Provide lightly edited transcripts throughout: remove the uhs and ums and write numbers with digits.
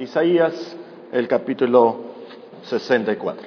Isaías, el capítulo 64.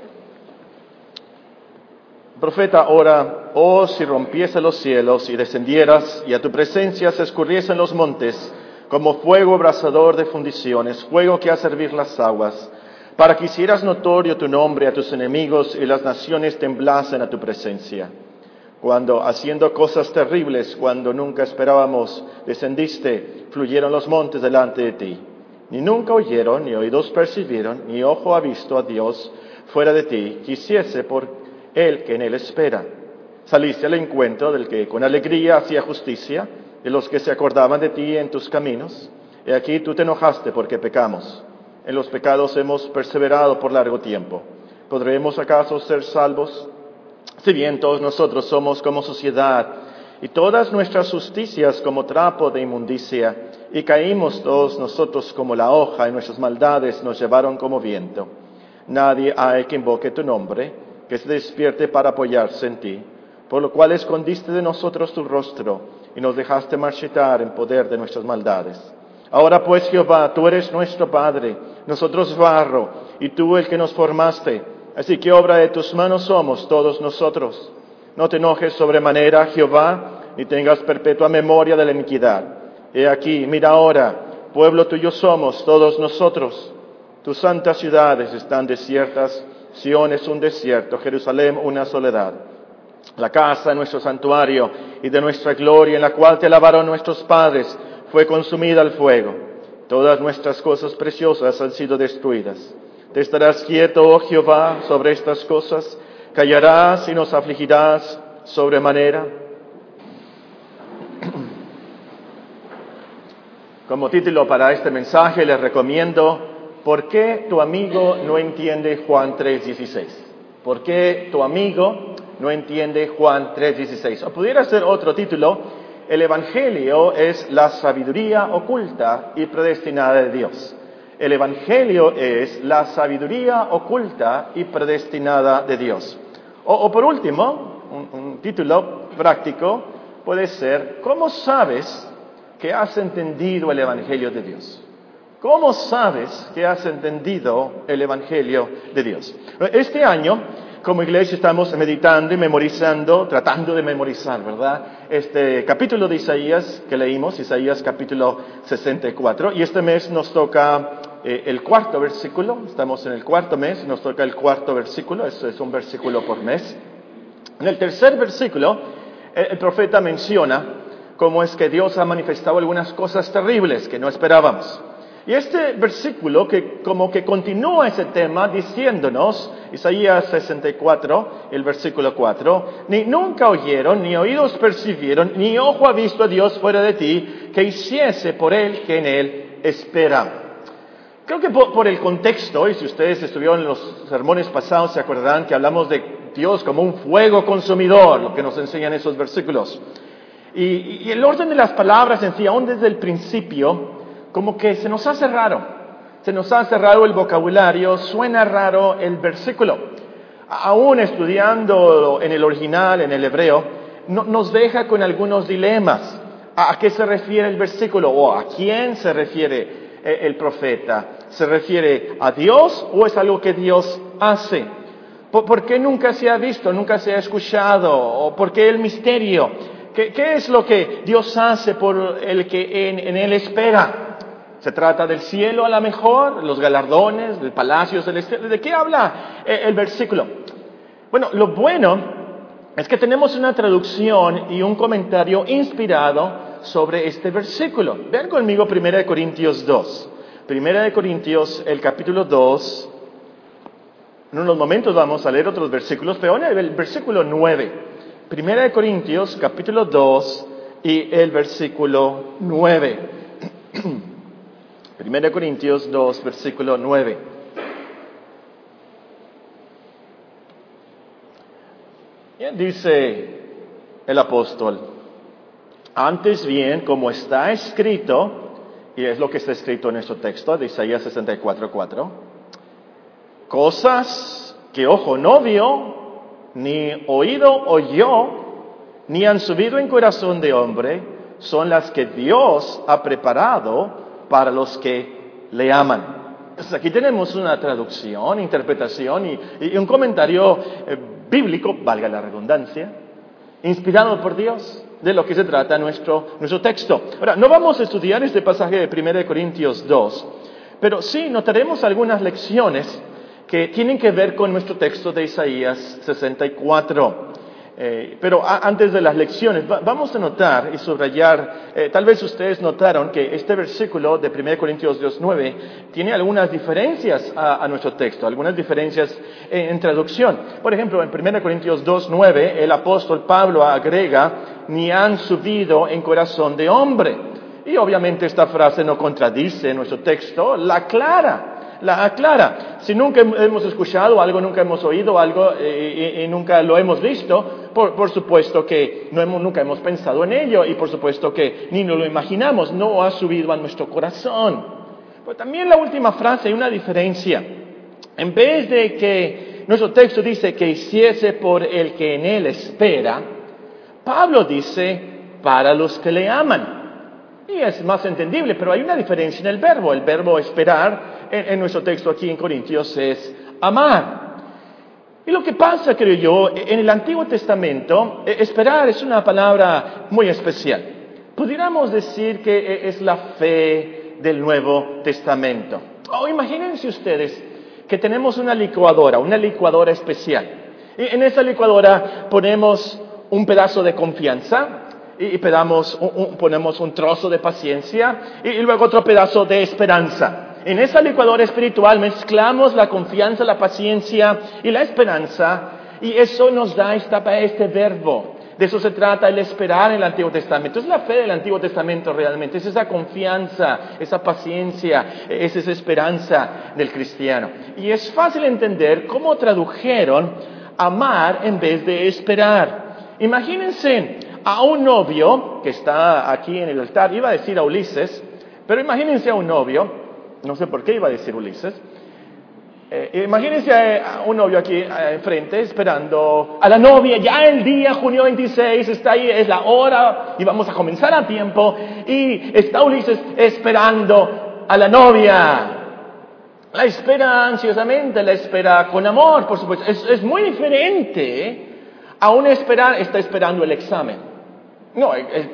El profeta ora: oh, si rompiese los cielos y descendieras, y a tu presencia se escurriesen los montes, como fuego abrasador de fundiciones, fuego que hace hervir las aguas, para que hicieras notorio tu nombre a tus enemigos y las naciones temblasen a tu presencia. Cuando, haciendo cosas terribles, cuando nunca esperábamos, descendiste, fluyeron los montes delante de ti. Ni nunca oyeron, ni oídos percibieron, ni ojo ha visto a Dios fuera de ti, quisiese por el que en él espera. Saliste al encuentro del que con alegría hacía justicia, de los que se acordaban de ti en tus caminos. Y aquí tú te enojaste porque pecamos. En los pecados hemos perseverado por largo tiempo. ¿Podremos acaso ser salvos? Si bien todos nosotros somos como suciedad, y todas nuestras justicias como trapo de inmundicia, y caímos todos nosotros como la hoja, y nuestras maldades nos llevaron como viento. Nadie hay que invoque tu nombre, que se despierte para apoyarse en ti, por lo cual escondiste de nosotros tu rostro, y nos dejaste marchitar en poder de nuestras maldades. Ahora pues, Jehová, tú eres nuestro Padre, nosotros barro, y tú el que nos formaste. Así que obra de tus manos somos todos nosotros. No te enojes sobremanera, Jehová, ni tengas perpetua memoria de la iniquidad. He aquí, mira ahora, pueblo tuyo somos todos nosotros. Tus santas ciudades están desiertas, Sión es un desierto, Jerusalén una soledad. La casa de nuestro santuario y de nuestra gloria, en la cual te lavaron nuestros padres, fue consumida al fuego. Todas nuestras cosas preciosas han sido destruidas. ¿Te estarás quieto, oh Jehová, sobre estas cosas? ¿Callarás y nos afligirás sobremanera? Como título para este mensaje les recomiendo: ¿por qué tu amigo no entiende Juan 3:16? ¿Por qué tu amigo no entiende Juan 3:16? O pudiera ser otro título: el Evangelio es la sabiduría oculta y predestinada de Dios. El Evangelio es la sabiduría oculta y predestinada de Dios. O por último, un título práctico puede ser: ¿cómo sabes que has entendido el Evangelio de Dios? ¿Cómo sabes que has entendido el Evangelio de Dios? Este año, como iglesia, estamos meditando y memorizando, tratando de memorizar, ¿verdad? Este capítulo de Isaías que leímos, Isaías capítulo 64, y este mes nos toca el cuarto versículo. Estamos en el cuarto mes, nos toca el cuarto versículo, es un versículo por mes. En el tercer versículo, el profeta menciona cómo es que Dios ha manifestado algunas cosas terribles que no esperábamos. Y este versículo que como que continúa ese tema diciéndonos, Isaías 64, el versículo 4, ni nunca oyeron, ni oídos percibieron, ni ojo ha visto a Dios fuera de ti, que hiciese por él que en él espera. Creo que por el contexto, y si ustedes estuvieron en los sermones pasados se acordarán que hablamos de Dios como un fuego consumidor, lo que nos enseñan esos versículos. Y el orden de las palabras en sí, aún desde el principio, como que se nos hace raro. Se nos hace raro el vocabulario, suena raro el versículo. Aún estudiando en el original, en el hebreo, nos deja con algunos dilemas. ¿A qué se refiere el versículo? ¿O a quién se refiere el profeta? ¿Se refiere a Dios o es algo que Dios hace? ¿Por qué nunca se ha visto, nunca se ha escuchado? ¿O por qué el misterio? ¿Qué es lo que Dios hace por el que en él espera? ¿Se trata del cielo a lo mejor? ¿Los galardones? ¿Del palacio celestial? ¿De qué habla el versículo? Bueno, lo bueno es que tenemos una traducción y un comentario inspirado sobre este versículo. Vean conmigo 1 Corintios 2. 1 Corintios, el capítulo 2. En unos momentos vamos a leer otros versículos, pero ahora el versículo 9. 1 Corintios, capítulo 2 y el versículo 9. 1 Corintios 2, versículo 9. Dice el apóstol: antes bien, como está escrito, y es lo que está escrito en nuestro texto de Isaías 64:4, cosas que ojo no vio, ni oído oyó, ni han subido en corazón de hombre, son las que Dios ha preparado para los que le aman. Entonces aquí tenemos una traducción, interpretación y un comentario bíblico, valga la redundancia, inspirado por Dios, de lo que se trata nuestro texto. Ahora, no vamos a estudiar este pasaje de 1 Corintios 2, pero sí notaremos algunas lecciones que tienen que ver con nuestro texto de Isaías 64. Pero antes de las lecciones, vamos a notar y subrayar, tal vez ustedes notaron que este versículo de 1 Corintios 2:9 tiene algunas diferencias a nuestro texto, algunas diferencias en traducción. Por ejemplo, en 1 Corintios 2:9, el apóstol Pablo agrega, ni han subido en corazón de hombre. Y obviamente esta frase no contradice nuestro texto, la aclara. Si nunca hemos escuchado algo, nunca hemos oído algo y nunca lo hemos visto, por supuesto que nunca hemos pensado en ello y por supuesto que ni nos lo imaginamos, no ha subido a nuestro corazón. Pero también la última frase hay una diferencia. En vez de que nuestro texto dice que hiciese por el que en él espera, Pablo dice para los que le aman. Y es más entendible, pero hay una diferencia en el verbo. El verbo esperar en nuestro texto aquí en Corintios es amar. Y lo que pasa, creo yo, en el Antiguo Testamento, esperar es una palabra muy especial. Pudiéramos decir que es la fe del Nuevo Testamento. Imagínense ustedes que tenemos una licuadora especial. Y en esa licuadora ponemos un pedazo de confianza, y ponemos un trozo de paciencia y luego otro pedazo de esperanza. En esa licuadora espiritual mezclamos la confianza, la paciencia y la esperanza y eso nos da este verbo. De eso se trata el esperar en el Antiguo Testamento. Es la fe del Antiguo Testamento realmente, es esa confianza, esa paciencia, es esa esperanza del cristiano. Y es fácil entender cómo tradujeron amar en vez de esperar. Imagínense a un novio que está aquí en el altar, iba a decir a Ulises, pero imagínense a un novio, no sé por qué iba a decir Ulises, imagínense a un novio aquí enfrente esperando a la novia, ya el día junio 26 está ahí, es la hora y vamos a comenzar a tiempo y está Ulises esperando a la novia. La espera ansiosamente, la espera con amor, por supuesto, es muy diferente a un está esperando el examen. No,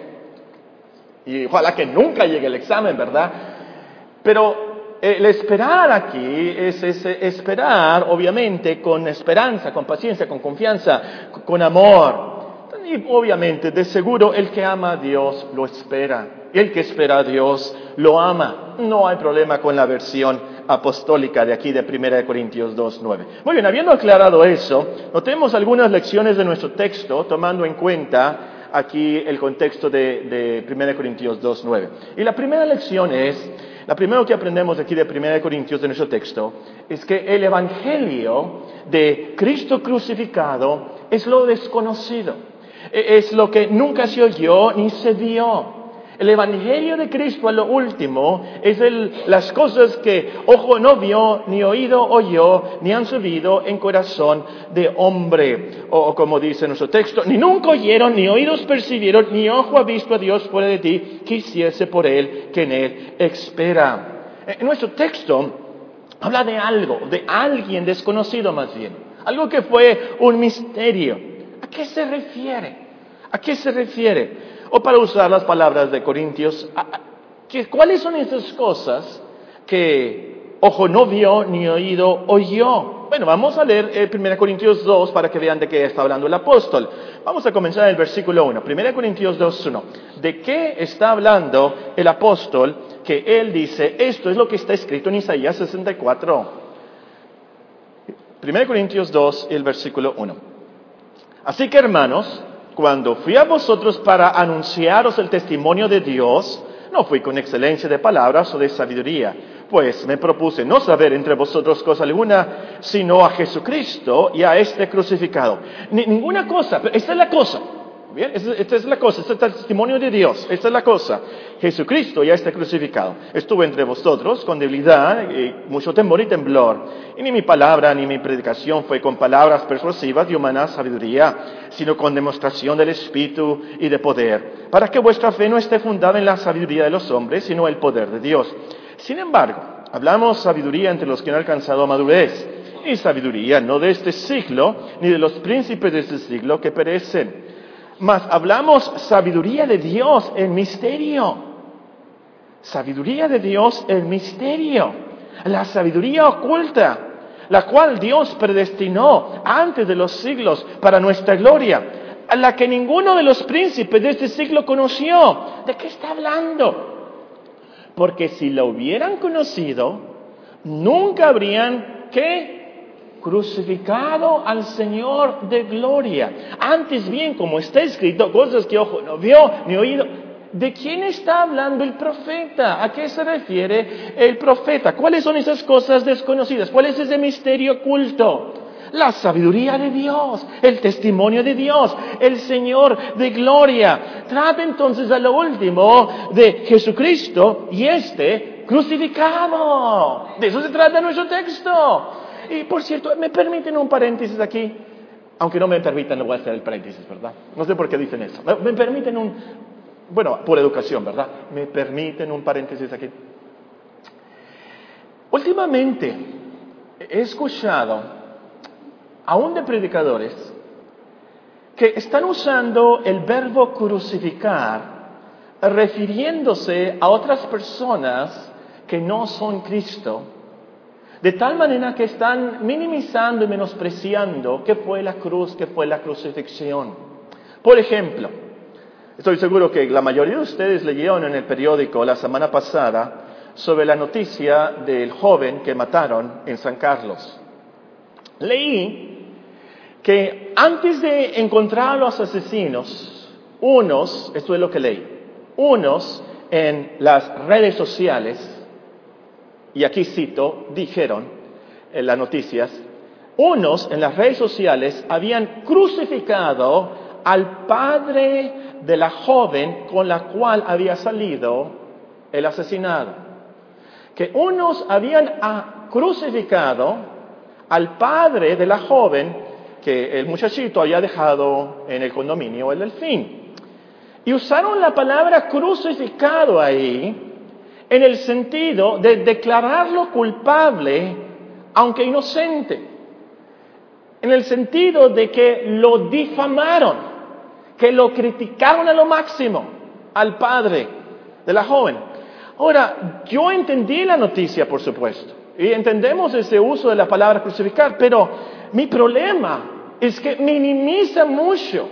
y ojalá que nunca llegue el examen, ¿verdad? Pero el esperar aquí es esperar, obviamente, con esperanza, con paciencia, con confianza, con amor. Y obviamente, de seguro, el que ama a Dios lo espera. Y el que espera a Dios lo ama. No hay problema con la versión apostólica de aquí de 1 Corintios 2:9. Muy bien, habiendo aclarado eso, notemos algunas lecciones de nuestro texto, tomando en cuenta aquí el contexto de 1 Corintios 2:9. Y la primera lección la primera que aprendemos aquí de 1 Corintios de nuestro texto, es que el evangelio de Cristo crucificado es lo desconocido. Es lo que nunca se oyó ni se vio. El evangelio de Cristo a lo último es las cosas que ojo no vio, ni oído oyó, ni han subido en corazón de hombre. O como dice nuestro texto, ni nunca oyeron, ni oídos percibieron, ni ojo ha visto a Dios fuera de ti, que hiciese por él que en él espera. Nuestro texto habla de algo, de alguien desconocido más bien. Algo que fue un misterio. ¿A qué se refiere? ¿A qué se refiere? O para usar las palabras de Corintios, ¿cuáles son esas cosas que ojo no vio ni oído oyó? Bueno, vamos a leer 1 Corintios 2 para que vean de qué está hablando el apóstol. Vamos a comenzar en el versículo 1. 1 Corintios 2:1. ¿De qué está hablando el apóstol que él dice, esto es lo que está escrito en Isaías 64? 1 Corintios 2, el versículo 1. Así que hermanos, cuando fui a vosotros para anunciaros el testimonio de Dios, no fui con excelencia de palabras o de sabiduría, pues me propuse no saber entre vosotros cosa alguna, sino a Jesucristo y a este crucificado. Ninguna cosa, pero esta es la cosa. Bien, esta es la cosa, este es el testimonio de Dios, esta es la cosa. Jesucristo ya está crucificado. Estuve entre vosotros con debilidad, y mucho temor y temblor. Y ni mi palabra ni mi predicación fue con palabras persuasivas de humana sabiduría, sino con demostración del Espíritu y de poder, para que vuestra fe no esté fundada en la sabiduría de los hombres, sino en el poder de Dios. Sin embargo, hablamos sabiduría entre los que han alcanzado madurez, y sabiduría no de este siglo, ni de los príncipes de este siglo que perecen, mas hablamos sabiduría de Dios en misterio. Sabiduría de Dios en misterio. La sabiduría oculta, la cual Dios predestinó antes de los siglos para nuestra gloria, a la que ninguno de los príncipes de este siglo conoció. ¿De qué está hablando? Porque si lo hubieran conocido, nunca habrían, ¿qué? Crucificado al Señor de gloria. Antes bien, como está escrito, cosas que ojo no vio ni oído. ¿De quién está hablando el profeta? ¿A qué se refiere el profeta? ¿Cuáles son esas cosas desconocidas? ¿Cuál es ese misterio oculto? La sabiduría de Dios, el testimonio de Dios, el Señor de gloria. Trata entonces a lo último de Jesucristo y crucificado. De eso se trata nuestro texto. Y por cierto, ¿me permiten un paréntesis aquí? Aunque no me permitan, no voy a hacer el paréntesis, ¿verdad? No sé por qué dicen eso. ¿Me permiten bueno, por educación, ¿verdad? ¿Me permiten un paréntesis aquí? Últimamente he escuchado aún de predicadores que están usando el verbo crucificar refiriéndose a otras personas que no son Cristo, de tal manera que están minimizando y menospreciando qué fue la cruz, qué fue la crucifixión. Por ejemplo, estoy seguro que la mayoría de ustedes leyeron en el periódico la semana pasada sobre la noticia del joven que mataron en San Carlos. Leí que antes de encontrar a los asesinos, esto es lo que leí, unos en las redes sociales, y aquí cito, dijeron en las noticias, unos en las redes sociales habían crucificado al padre de la joven con la cual había salido el asesinado. Que unos habían crucificado al padre de la joven que el muchachito había dejado en el condominio El Delfín. Y usaron la palabra crucificado ahí en el sentido de declararlo culpable, aunque inocente. En el sentido de que lo difamaron, que lo criticaron a lo máximo al padre de la joven. Ahora, yo entendí la noticia, por supuesto, y entendemos ese uso de la palabra crucificar, pero mi problema es que minimiza mucho,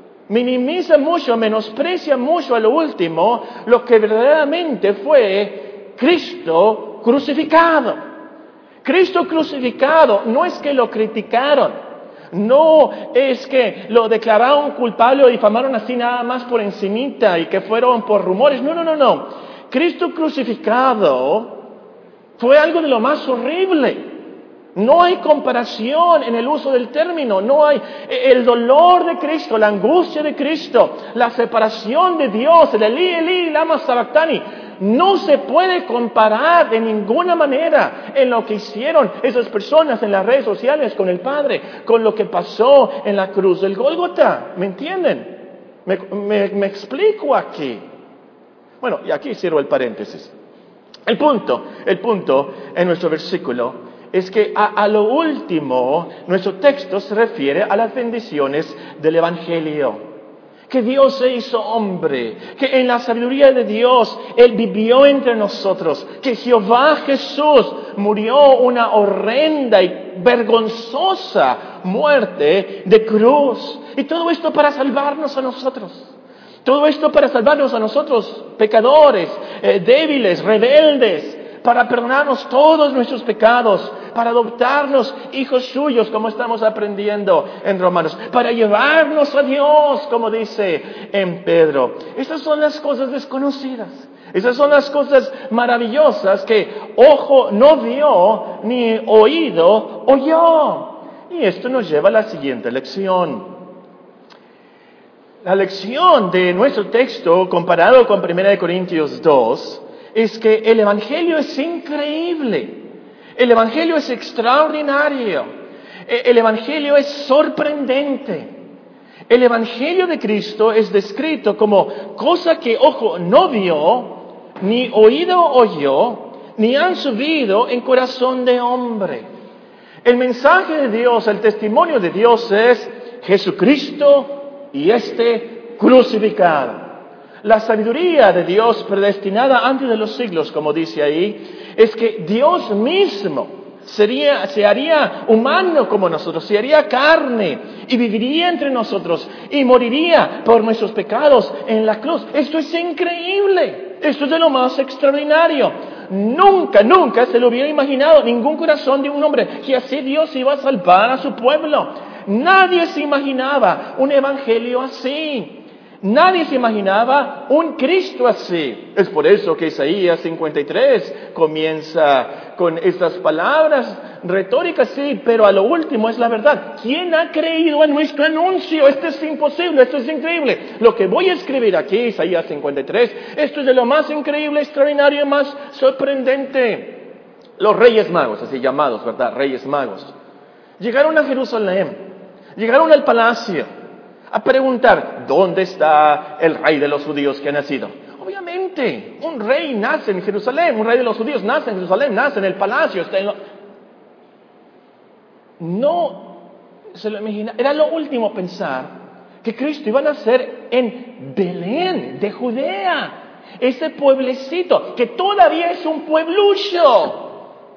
menosprecia mucho a lo último lo que verdaderamente fue Cristo crucificado. Cristo crucificado no es que lo criticaron, no es que lo declararon culpable o difamaron así nada más por encimita y que fueron por rumores. No. Cristo crucificado fue algo de lo más horrible. No hay comparación en el uso del término, no hay el dolor de Cristo, la angustia de Cristo, la separación de Dios, el Elí, lama sabactani. No se puede comparar de ninguna manera en lo que hicieron esas personas en las redes sociales con el Padre, con lo que pasó en la cruz del Gólgota. ¿Me entienden? Me explico aquí. Bueno, y aquí cierro el paréntesis. El punto en nuestro versículo es que a lo último, nuestro texto se refiere a las bendiciones del Evangelio. Que Dios se hizo hombre, que en la sabiduría de Dios Él vivió entre nosotros, que Jehová Jesús murió una horrenda y vergonzosa muerte de cruz. Y todo esto para salvarnos a nosotros. Todo esto para salvarnos a nosotros, pecadores, débiles, rebeldes, para perdonarnos todos nuestros pecados, para adoptarnos hijos suyos, como estamos aprendiendo en Romanos, para llevarnos a Dios, como dice en Pedro. Esas son las cosas desconocidas. Esas son las cosas maravillosas que ojo no vio, ni oído oyó. Y esto nos lleva a la siguiente lección. La lección de nuestro texto, comparado con 1 Corintios 2, es que el Evangelio es increíble. El Evangelio es extraordinario. El Evangelio es sorprendente. El Evangelio de Cristo es descrito como cosa que ojo no vio, ni oído oyó, ni han subido en corazón de hombre. El mensaje de Dios, el testimonio de Dios es Jesucristo y crucificado. La sabiduría de Dios predestinada antes de los siglos, como dice ahí, es que Dios mismo se haría humano como nosotros, se haría carne y viviría entre nosotros y moriría por nuestros pecados en la cruz. Esto es increíble, esto es de lo más extraordinario. Nunca se lo hubiera imaginado ningún corazón de un hombre que así Dios iba a salvar a su pueblo. Nadie se imaginaba un evangelio así. Nadie se imaginaba un Cristo así. Es por eso que Isaías 53 comienza con estas palabras retóricas, sí, pero a lo último es la verdad. ¿Quién ha creído en nuestro anuncio? Esto es imposible, esto es increíble. Lo que voy a escribir aquí, Isaías 53, esto es de lo más increíble, extraordinario y más sorprendente. Los reyes magos, así llamados, ¿verdad? Reyes magos. Llegaron a Jerusalén, llegaron al palacio a preguntar, ¿dónde está el rey de los judíos que ha nacido? Obviamente, un rey nace en Jerusalén, un rey de los judíos nace en Jerusalén, nace en el palacio. No se lo imagina. Era lo último pensar que Cristo iba a nacer en Belén, de Judea, ese pueblecito que todavía es un pueblucho.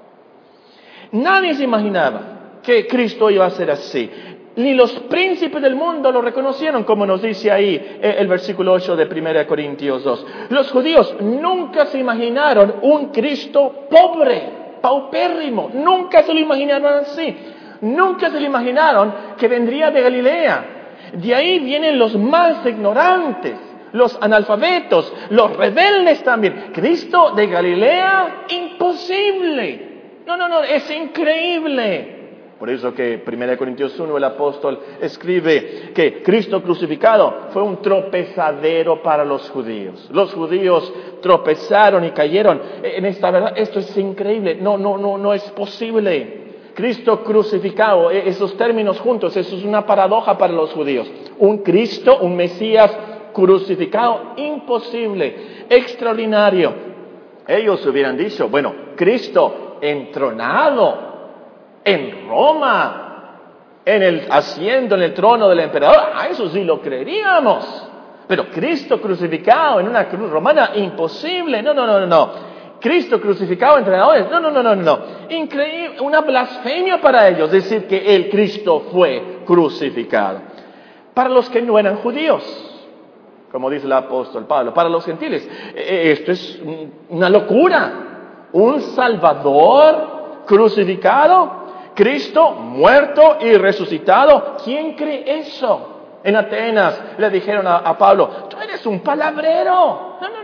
Nadie se imaginaba que Cristo iba a ser así. Ni los príncipes del mundo lo reconocieron, como nos dice ahí el versículo 8 de 1 Corintios 2. Los judíos nunca se imaginaron un Cristo pobre, paupérrimo. Nunca se lo imaginaron así. Nunca se lo imaginaron que vendría de Galilea. De ahí vienen los más ignorantes, los analfabetos, los rebeldes también. Cristo de Galilea, imposible. No, es increíble. Por eso que 1 Corintios 1 el apóstol escribe que Cristo crucificado fue un tropezadero para los judíos. Los judíos tropezaron y cayeron en esta verdad. Esto es increíble. No es posible. Cristo crucificado, esos términos juntos, eso es una paradoja para los judíos. Un Cristo, un Mesías crucificado, imposible, extraordinario. Ellos hubieran dicho, bueno, Cristo entronado en Roma, haciendo en el trono del emperador, eso sí lo creeríamos. Pero Cristo crucificado en una cruz romana, imposible. No. Cristo crucificado entre entrenadores, no. Increíble, una blasfemia para ellos decir que el Cristo fue crucificado. Para los que no eran judíos, como dice el apóstol Pablo, para los gentiles, esto es una locura. Un Salvador crucificado, Cristo muerto y resucitado. ¿Quién cree eso? En Atenas le dijeron a Pablo, tú eres un palabrero. No.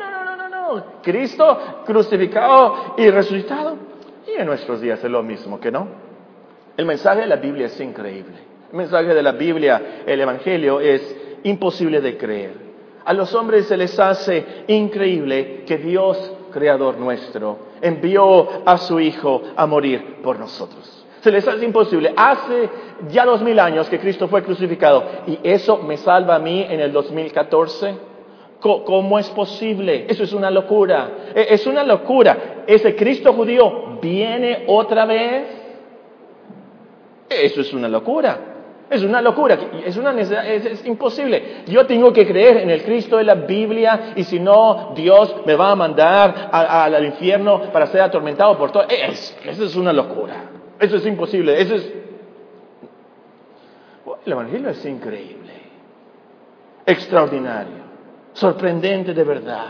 Cristo crucificado y resucitado. Y en nuestros días es lo mismo, ¿que no? El mensaje de la Biblia es increíble. El mensaje de la Biblia, el Evangelio, es imposible de creer. A los hombres se les hace increíble que Dios, Creador nuestro, envió a su Hijo a morir por nosotros. Se les hace imposible. Hace ya 2000 años que Cristo fue crucificado. ¿Y eso me salva a mí en el 2014? ¿Cómo es posible? Eso es una locura. Es una locura. ¿Ese Cristo judío viene otra vez? Eso es una locura. Es una locura. Es imposible. Yo tengo que creer en el Cristo de la Biblia y si no, Dios me va a mandar al infierno para ser atormentado por todo. Eso es una locura. Eso es imposible. El Evangelio es increíble. Extraordinario. Sorprendente de verdad.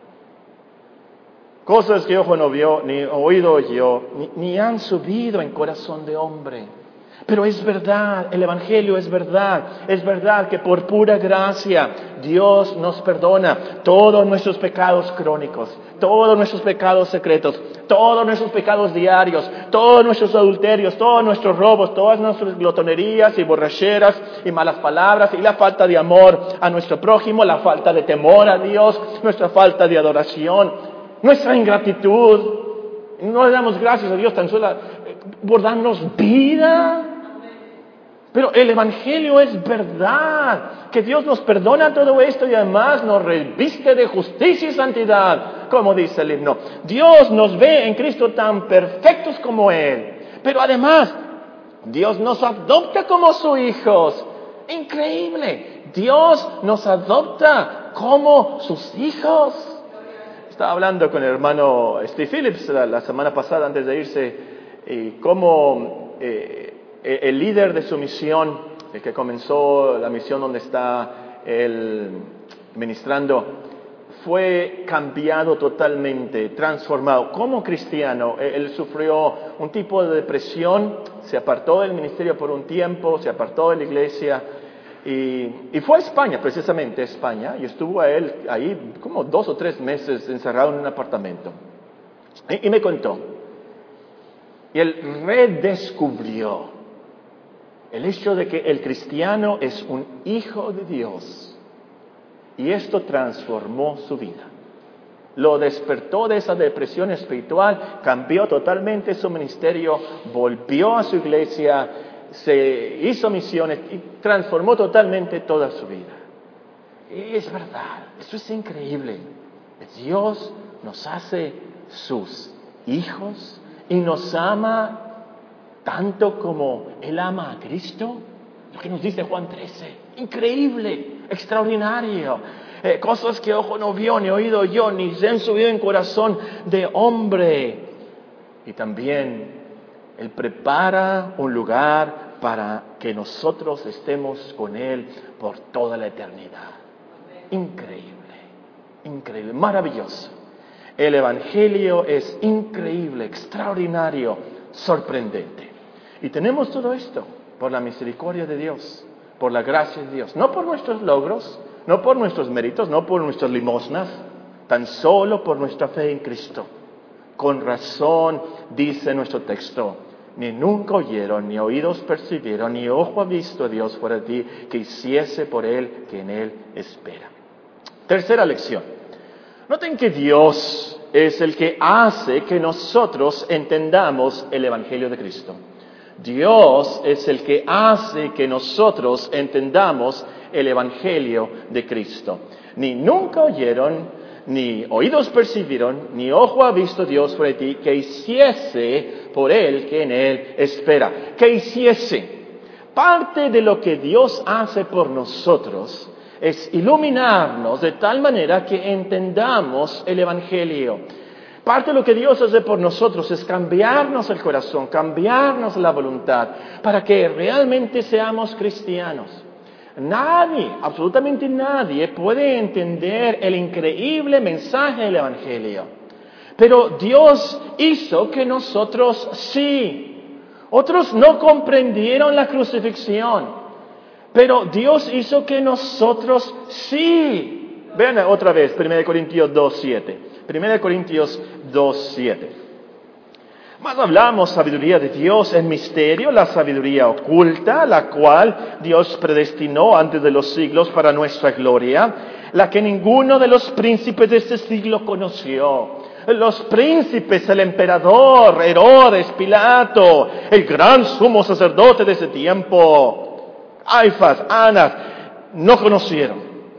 Cosas que ojo no vio, ni oído oyó, ni han subido en corazón de hombre. Pero es verdad, el Evangelio es verdad. Es verdad que por pura gracia Dios nos perdona todos nuestros pecados crónicos, todos nuestros pecados secretos, todos nuestros pecados diarios, todos nuestros adulterios, todos nuestros robos, todas nuestras glotonerías y borracheras y malas palabras y la falta de amor a nuestro prójimo, la falta de temor a Dios, nuestra falta de adoración, nuestra ingratitud. No le damos gracias a Dios tan solo por darnos vida. Pero el Evangelio es verdad, que Dios nos perdona todo esto y además nos reviste de justicia y santidad verdad, como dice el himno. Dios nos ve en Cristo tan perfectos como Él. Pero además, Dios nos adopta como sus hijos. Increíble. Dios nos adopta como sus hijos. Estaba hablando con el hermano Steve Phillips la semana pasada antes de irse, y cómo el líder de su misión, el que comenzó la misión donde está él ministrando, fue cambiado totalmente, transformado. Como cristiano, él sufrió un tipo de depresión, se apartó del ministerio por un tiempo, se apartó de la iglesia, y fue a España, precisamente a España, y estuvo él ahí como 2 o 3 meses encerrado en un apartamento. Y me contó, y él redescubrió el hecho de que el cristiano es un hijo de Dios, y esto transformó su vida. Lo despertó de esa depresión espiritual, cambió totalmente su ministerio, volvió a su iglesia, se hizo misiones y transformó totalmente toda su vida. Y es verdad, eso es increíble. Dios nos hace sus hijos y nos ama tanto como Él ama a Cristo. Lo que nos dice Juan 13, increíble, extraordinario. Cosas que ojo no vio, ni oído oyó, ni se han subido en corazón de hombre. Y también Él prepara un lugar para que nosotros estemos con Él por toda la eternidad. Increíble, increíble, maravilloso. El Evangelio es increíble, extraordinario, sorprendente. Y tenemos todo esto por la misericordia de Dios, por la gracia de Dios. No por nuestros logros, no por nuestros méritos, no por nuestras limosnas, tan solo por nuestra fe en Cristo. Con razón dice nuestro texto, ni nunca oyeron, ni oídos percibieron, ni ojo ha visto a Dios fuera de ti, que hiciese por Él que en Él espera. Tercera lección. Noten que Dios es el que hace que nosotros entendamos el Evangelio de Cristo. Dios es el que hace que nosotros entendamos el Evangelio de Cristo. Ni nunca oyeron, ni oídos percibieron, ni ojo ha visto Dios fuera de ti, que hiciese por Él que en Él espera. Que hiciese. Parte de lo que Dios hace por nosotros es iluminarnos de tal manera que entendamos el Evangelio. Parte de lo que Dios hace por nosotros es cambiarnos el corazón, cambiarnos la voluntad, para que realmente seamos cristianos. Nadie, absolutamente nadie, puede entender el increíble mensaje del Evangelio. Pero Dios hizo que nosotros sí. Otros no comprendieron la crucifixión, pero Dios hizo que nosotros sí. Vean otra vez, 1 Corintios 2:7. 1 Corintios 2:7. Más hablamos sabiduría de Dios en misterio, la sabiduría oculta, la cual Dios predestinó antes de los siglos para nuestra gloria, la que ninguno de los príncipes de este siglo conoció. Los príncipes, el emperador, Herodes, Pilato, el gran sumo sacerdote de ese tiempo, Caifás, Anás, no conocieron.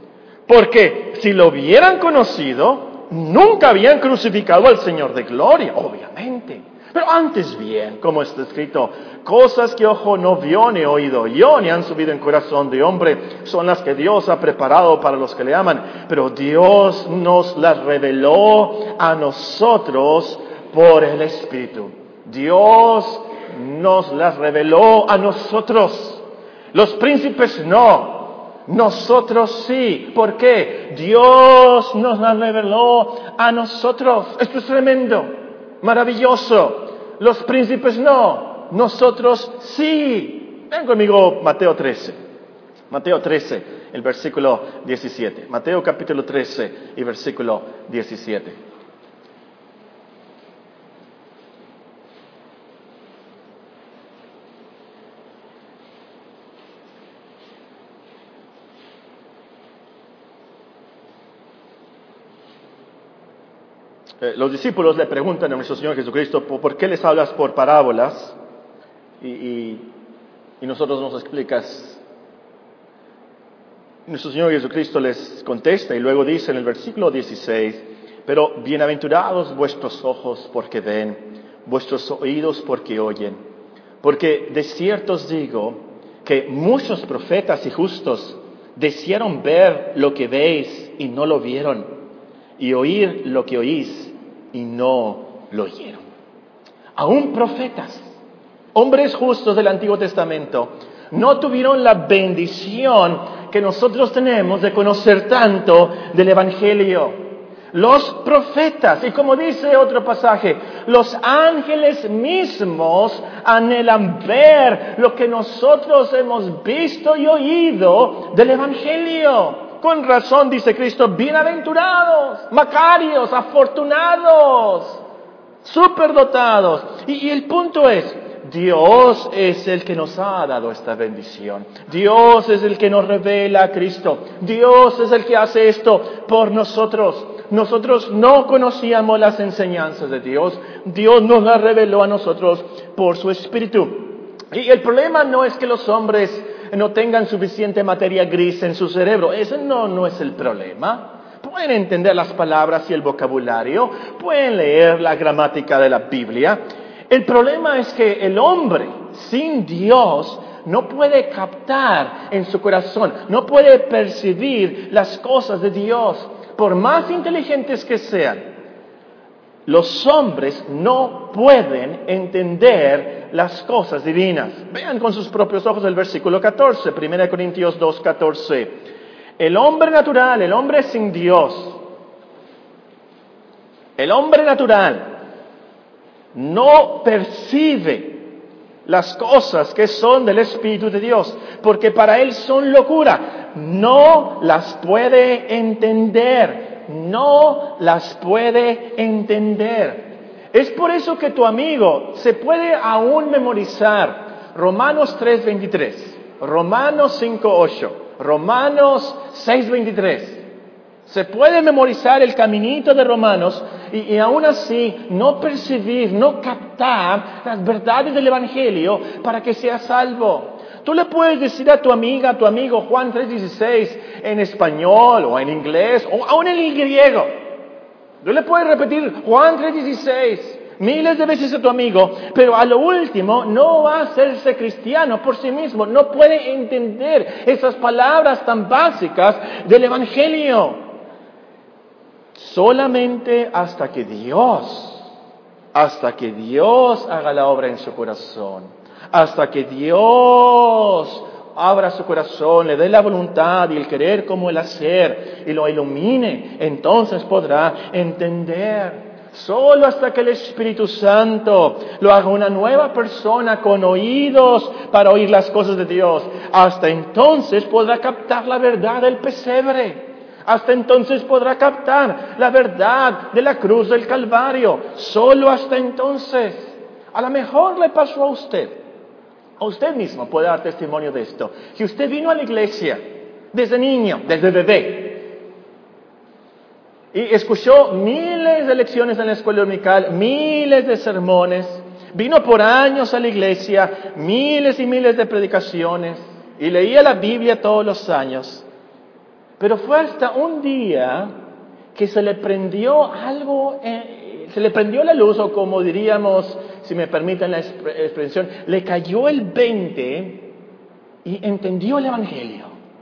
Porque si lo hubieran conocido, nunca habían crucificado al Señor de gloria, obviamente. Pero antes bien, como está escrito, cosas que ojo no vio, ni oído oyó, ni han subido en corazón de hombre, son las que Dios ha preparado para los que le aman. Pero Dios nos las reveló a nosotros por el Espíritu. Dios nos las reveló a nosotros. Los príncipes no. Nosotros sí. ¿Por qué? Dios nos la reveló a nosotros. Esto es tremendo, maravilloso. Los príncipes no, nosotros sí. Ven conmigo Mateo 13. Mateo 13, el versículo 17. Mateo capítulo 13 y versículo 17. Los discípulos le preguntan a nuestro Señor Jesucristo, ¿por qué les hablas por parábolas? Y nosotros nos explicas. Nuestro Señor Jesucristo les contesta y luego dice en el versículo 16, Pero bienaventurados vuestros ojos porque ven, vuestros oídos porque oyen. Porque de cierto os digo que muchos profetas y justos desearon ver lo que veis y no lo vieron, y oír lo que oís y no lo oyeron. Aún profetas, hombres justos del Antiguo Testamento, no tuvieron la bendición que nosotros tenemos de conocer tanto del Evangelio. Los profetas, y como dice otro pasaje, los ángeles mismos anhelan ver lo que nosotros hemos visto y oído del Evangelio. Con razón dice Cristo, bienaventurados, macarios, afortunados, superdotados. Y el punto es, Dios es el que nos ha dado esta bendición. Dios es el que nos revela a Cristo. Dios es el que hace esto por nosotros. Nosotros no conocíamos las enseñanzas de Dios. Dios nos las reveló a nosotros por su Espíritu. Y el problema no es que los hombres no tengan suficiente materia gris en su cerebro. Ese no es el problema. Pueden entender las palabras y el vocabulario. Pueden leer la gramática de la Biblia. El problema es que el hombre sin Dios no puede captar en su corazón, no puede percibir las cosas de Dios. Por más inteligentes que sean, los hombres no pueden entender las cosas divinas. Vean con sus propios ojos el versículo 14, 1 Corintios 2:14. El hombre natural, el hombre sin Dios, el hombre natural no percibe las cosas que son del Espíritu de Dios, porque para él son locura. No las puede entender, no las puede entender. Es por eso que tu amigo se puede aún memorizar Romanos 3:23, Romanos 5:8, Romanos 6:23. Se puede memorizar el caminito de Romanos y aún así no percibir, no captar las verdades del Evangelio para que sea salvo. Tú le puedes decir a tu amiga, a tu amigo Juan 3:16 en español o en inglés o aún en el griego. Tú le puedes repetir Juan 3:16 miles de veces a tu amigo, pero a lo último no va a hacerse cristiano por sí mismo. No puede entender esas palabras tan básicas del Evangelio. Solamente hasta que Dios haga la obra en su corazón, hasta que Dios abra su corazón, le dé la voluntad y el querer como el hacer y lo ilumine, entonces podrá entender. Solo hasta que el Espíritu Santo lo haga una nueva persona con oídos para oír las cosas de Dios, hasta entonces podrá captar la verdad del pesebre. Hasta entonces podrá captar la verdad de la cruz del Calvario. Solo hasta entonces. A lo mejor le pasó a usted. A usted mismo puede dar testimonio de esto. Que usted vino a la iglesia desde niño, desde bebé. Y escuchó miles de lecciones en la escuela dominical, miles de sermones. Vino por años a la iglesia, miles y miles de predicaciones. Y leía la Biblia todos los años. Pero fue hasta un día que se le prendió algo, se le prendió la luz, o como diríamos, si me permiten la expresión, le cayó el 20 y entendió el Evangelio.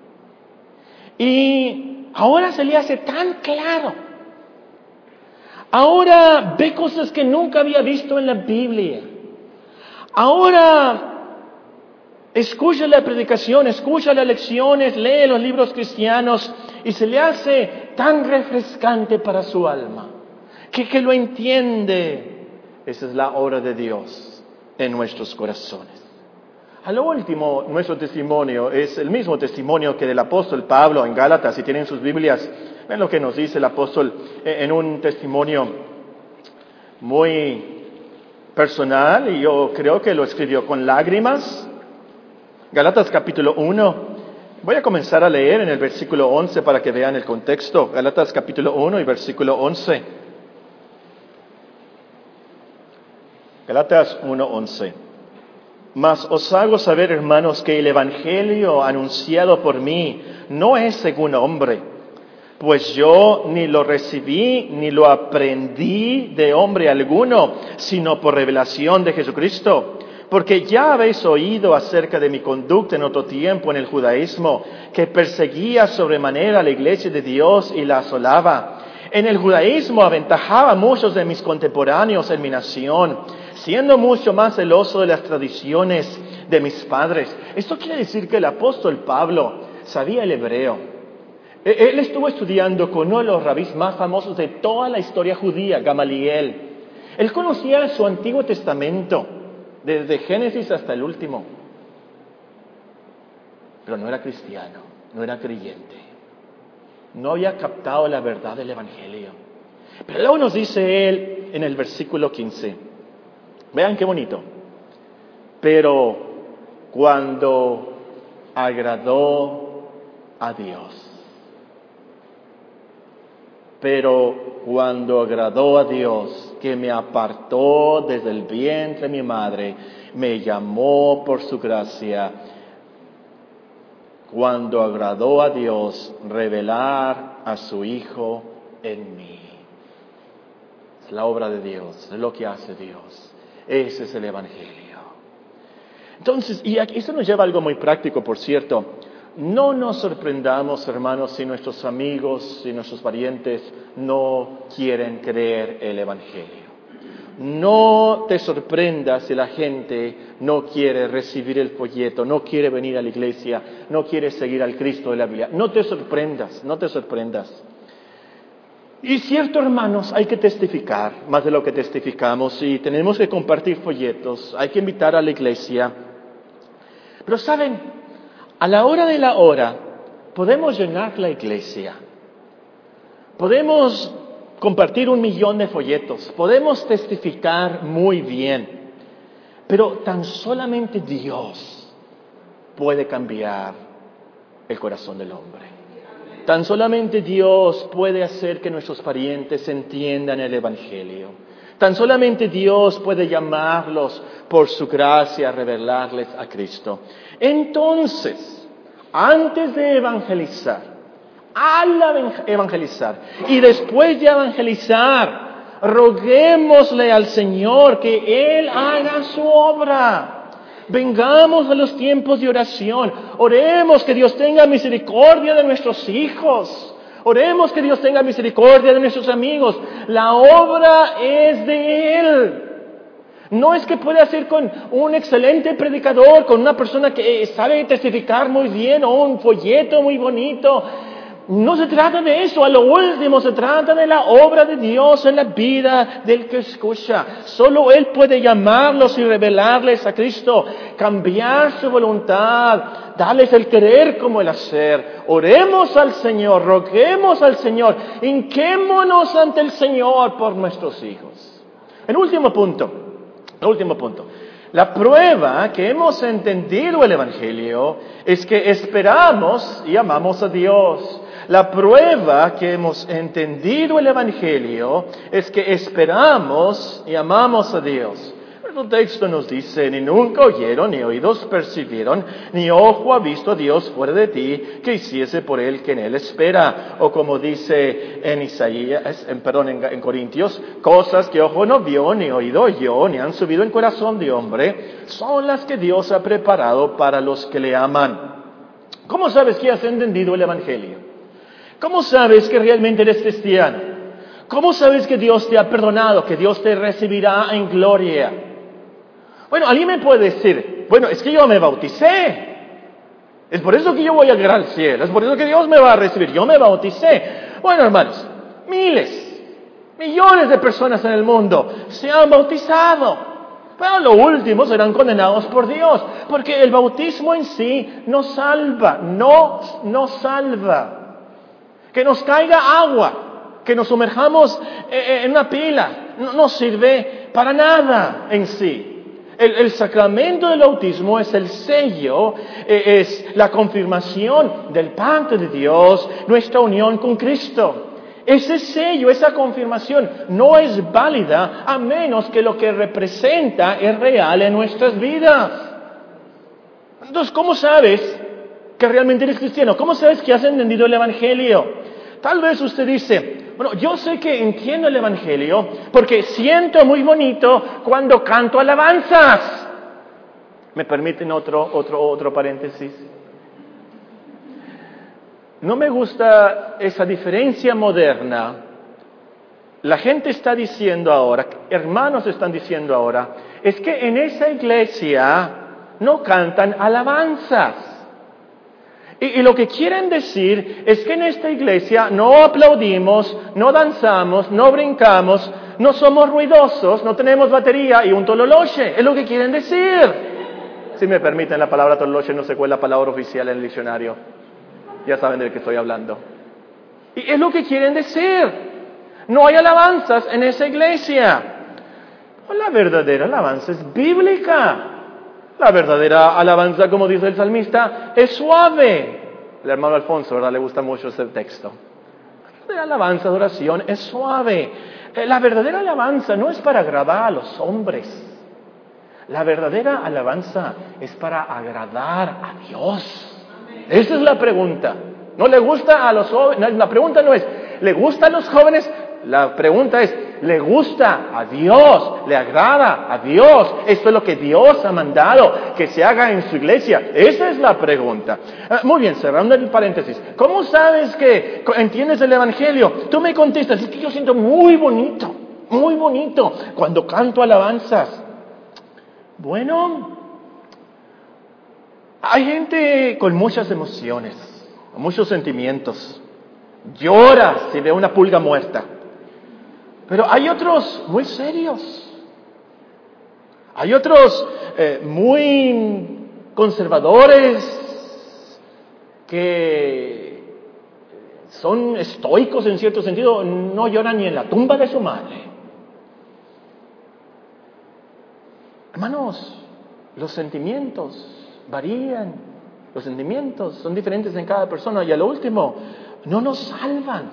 Y ahora se le hace tan claro. Ahora ve cosas que nunca había visto en la Biblia. Ahora escucha la predicación, escucha las lecciones, lee los libros cristianos y se le hace tan refrescante para su alma, que lo entiende. Esa es la obra de Dios en nuestros corazones. A lo último, nuestro testimonio es el mismo testimonio que del apóstol Pablo en Gálatas. Si tienen sus Biblias, ven lo que nos dice el apóstol en un testimonio muy personal, y yo creo que lo escribió con lágrimas. Gálatas capítulo 1, voy a comenzar a leer en el versículo 11 para que vean el contexto. Gálatas capítulo 1 y versículo 11. Gálatas 1:11. Mas os hago saber, hermanos, que el evangelio anunciado por mí no es según hombre, Pues yo ni lo recibí ni lo aprendí de hombre alguno, sino por revelación de Jesucristo. Porque ya habéis oído acerca de mi conducta en otro tiempo en el judaísmo, que perseguía sobremanera a la iglesia de Dios y la asolaba. En el judaísmo aventajaba a muchos de mis contemporáneos en mi nación, siendo mucho más celoso de las tradiciones de mis padres. Esto quiere decir que el apóstol Pablo sabía el hebreo. Él estuvo estudiando con uno de los rabís más famosos de toda la historia judía, Gamaliel. Él conocía su Antiguo Testamento, desde Génesis hasta el último. Pero no era cristiano, no era creyente. No había captado la verdad del Evangelio. Pero luego nos dice él en el versículo 15. Vean qué bonito. Pero cuando agradó a Dios. Pero cuando agradó a Dios, que me apartó desde el vientre de mi madre, me llamó por su gracia. Cuando agradó a Dios revelar a su Hijo en mí. Es la obra de Dios, es lo que hace Dios. Ese es el Evangelio. Entonces, y eso nos lleva a algo muy práctico, por cierto. No nos sorprendamos, hermanos, si nuestros amigos, si nuestros parientes no quieren creer el Evangelio. No te sorprendas si la gente no quiere recibir el folleto, no quiere venir a la iglesia, no quiere seguir al Cristo de la Biblia. No te sorprendas, no te sorprendas. Y cierto, hermanos, hay que testificar más de lo que testificamos y tenemos que compartir folletos, hay que invitar a la iglesia. Pero ¿saben? A la hora de la hora podemos llenar la iglesia. Podemos compartir 1 millón de folletos, podemos testificar muy bien, pero tan solamente Dios puede cambiar el corazón del hombre. Tan solamente Dios puede hacer que nuestros parientes entiendan el Evangelio. Tan solamente Dios puede llamarlos por su gracia a revelarles a Cristo. Entonces, antes de evangelizar, al evangelizar y después de evangelizar, roguémosle al Señor que Él haga su obra. Vengamos a los tiempos de oración. Oremos que Dios tenga misericordia de nuestros hijos. Oremos que Dios tenga misericordia de nuestros amigos. La obra es de Él. No es que pueda hacer con un excelente predicador, con una persona que sabe testificar muy bien o un folleto muy bonito. No se trata de eso, a lo último se trata de la obra de Dios en la vida del que escucha. Solo Él puede llamarlos y revelarles a Cristo, cambiar su voluntad, darles el querer como el hacer. Oremos al Señor, roguemos al Señor, hinquémonos ante el Señor por nuestros hijos. El último punto. La prueba que hemos entendido el Evangelio es que esperamos y amamos a Dios. La prueba que hemos entendido el Evangelio es que esperamos y amamos a Dios. El texto nos dice, ni nunca oyeron, ni oídos percibieron, ni ojo ha visto a Dios fuera de ti, que hiciese por él que en él espera. O como dice en Corintios, cosas que ojo no vio, ni oído oyó, ni han subido en corazón de hombre, son las que Dios ha preparado para los que le aman. ¿Cómo sabes que has entendido el Evangelio? ¿Cómo sabes que realmente eres cristiano? ¿Cómo sabes que Dios te ha perdonado, que Dios te recibirá en gloria? Bueno, alguien me puede decir, bueno, es que yo me bauticé. Es por eso que yo voy a llegar al cielo. Es por eso que Dios me va a recibir. Yo me bauticé. Bueno, hermanos, millones de personas en el mundo se han bautizado. Pero lo último serán condenados por Dios. Porque el bautismo en sí no salva. No salva. Que nos caiga agua, que nos sumerjamos en una pila, no sirve para nada en sí. El sacramento del bautismo es el sello, es la confirmación del pacto de Dios, nuestra unión con Cristo. Ese sello, esa confirmación no es válida a menos que lo que representa es real en nuestras vidas. Entonces, ¿cómo sabes que realmente eres cristiano? ¿Cómo sabes que has entendido el Evangelio? tal vez usted dice, bueno, yo sé que entiendo el Evangelio porque siento muy bonito cuando canto alabanzas. ¿Me permiten otro paréntesis? No me gusta esa diferencia moderna. La gente está diciendo ahora, hermanos están diciendo ahora, es que en esa iglesia no cantan alabanzas. Y lo que quieren decir es que en esta iglesia no aplaudimos, no danzamos, no brincamos, no somos ruidosos, no tenemos batería y un tololoche. Es lo que quieren decir. Si me permiten la palabra tololoche, no sé cuál es la palabra oficial en el diccionario. Ya saben de qué estoy hablando. Y es lo que quieren decir. No hay alabanzas en esa iglesia. La verdadera alabanza es bíblica. La verdadera alabanza, como dice el salmista, es suave. El hermano Alfonso, ¿verdad? Le gusta mucho ese texto. La verdadera alabanza, adoración, es suave. La verdadera alabanza no es para agradar a los hombres. La verdadera alabanza es para agradar a Dios. Esa es la pregunta. No le gusta a los jóvenes. La pregunta no es, ¿le gusta a los jóvenes? La pregunta es, ¿le gusta a Dios? ¿Le agrada a Dios? Esto es lo que Dios ha mandado que se haga en su iglesia. Esa es la pregunta. Muy bien, cerrando el paréntesis. ¿Cómo sabes que entiendes el Evangelio? Tú me contestas, es que yo siento muy bonito cuando canto alabanzas. Bueno, hay gente con muchas emociones, muchos sentimientos. Llora si ve una pulga muerta. Pero hay otros muy serios. Hay otros muy conservadores que son estoicos en cierto sentido, no lloran ni en la tumba de su madre. Hermanos, los sentimientos varían, los sentimientos son diferentes en cada persona y a lo último, no nos salvan.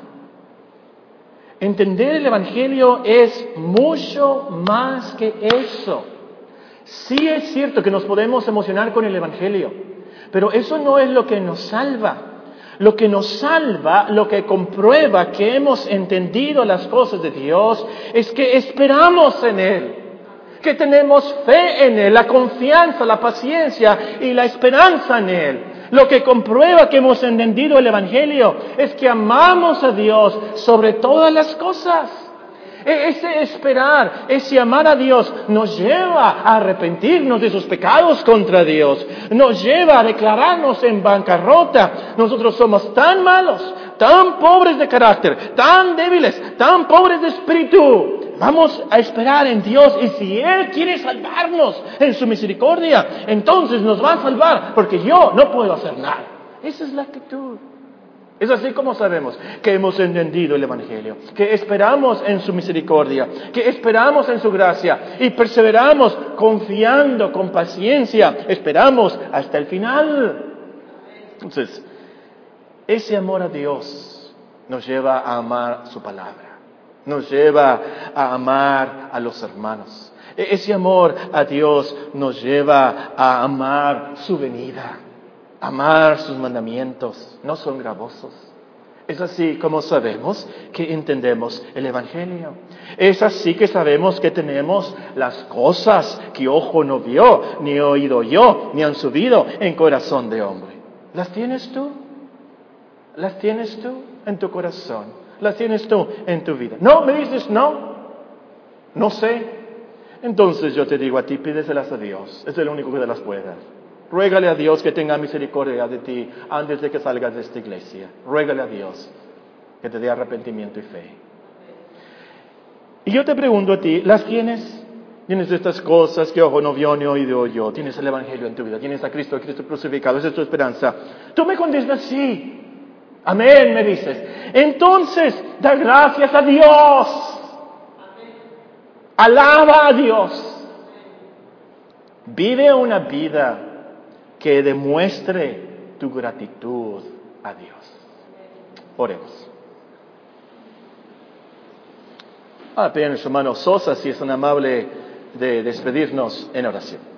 Entender el Evangelio es mucho más que eso. Sí es cierto que nos podemos emocionar con el Evangelio, pero eso no es lo que nos salva. Lo que nos salva, lo que comprueba que hemos entendido las cosas de Dios, es que esperamos en Él, que tenemos fe en Él, la confianza, la paciencia y la esperanza en Él. Lo que comprueba que hemos entendido el Evangelio es que amamos a Dios sobre todas las cosas. Ese esperar, ese amar a Dios nos lleva a arrepentirnos de sus pecados contra Dios. Nos lleva a declararnos en bancarrota. Nosotros somos tan malos, tan pobres de carácter, tan débiles, tan pobres de espíritu. Vamos a esperar en Dios y si Él quiere salvarnos en su misericordia, entonces nos va a salvar porque yo no puedo hacer nada. Esa es la actitud. Es así como sabemos que hemos entendido el Evangelio, que esperamos en su misericordia, que esperamos en su gracia y perseveramos confiando con paciencia, esperamos hasta el final. Entonces, ese amor a Dios nos lleva a amar su palabra, nos lleva a amar a los hermanos. Ese amor a Dios nos lleva a amar su venida. Amar sus mandamientos, no son gravosos. Es así como sabemos que entendemos el Evangelio. Es así que sabemos que tenemos las cosas que ojo no vio, ni oído yo, ni han subido en corazón de hombre. ¿Las tienes tú? ¿Las tienes tú en tu corazón? ¿Las tienes tú en tu vida? No, me dices no sé. Entonces yo te digo a ti, pídeselas a Dios. Es el único que te las puede dar. Ruégale a Dios que tenga misericordia de ti antes de que salgas de esta iglesia. Ruégale a Dios que te dé arrepentimiento y fe. Y yo te pregunto a ti, ¿las tienes? ¿Tienes estas cosas que ojo no vio ni oído oyó? ¿Tienes el Evangelio en tu vida? ¿Tienes a Cristo crucificado? ¿Esa es tu esperanza? Tú me contestas sí. Amén, me dices. Entonces, da gracias a Dios. Alaba a Dios. Vive una vida que demuestre tu gratitud a Dios. Oremos. Bien, hermano Sosa, si es tan amable de despedirnos en oración.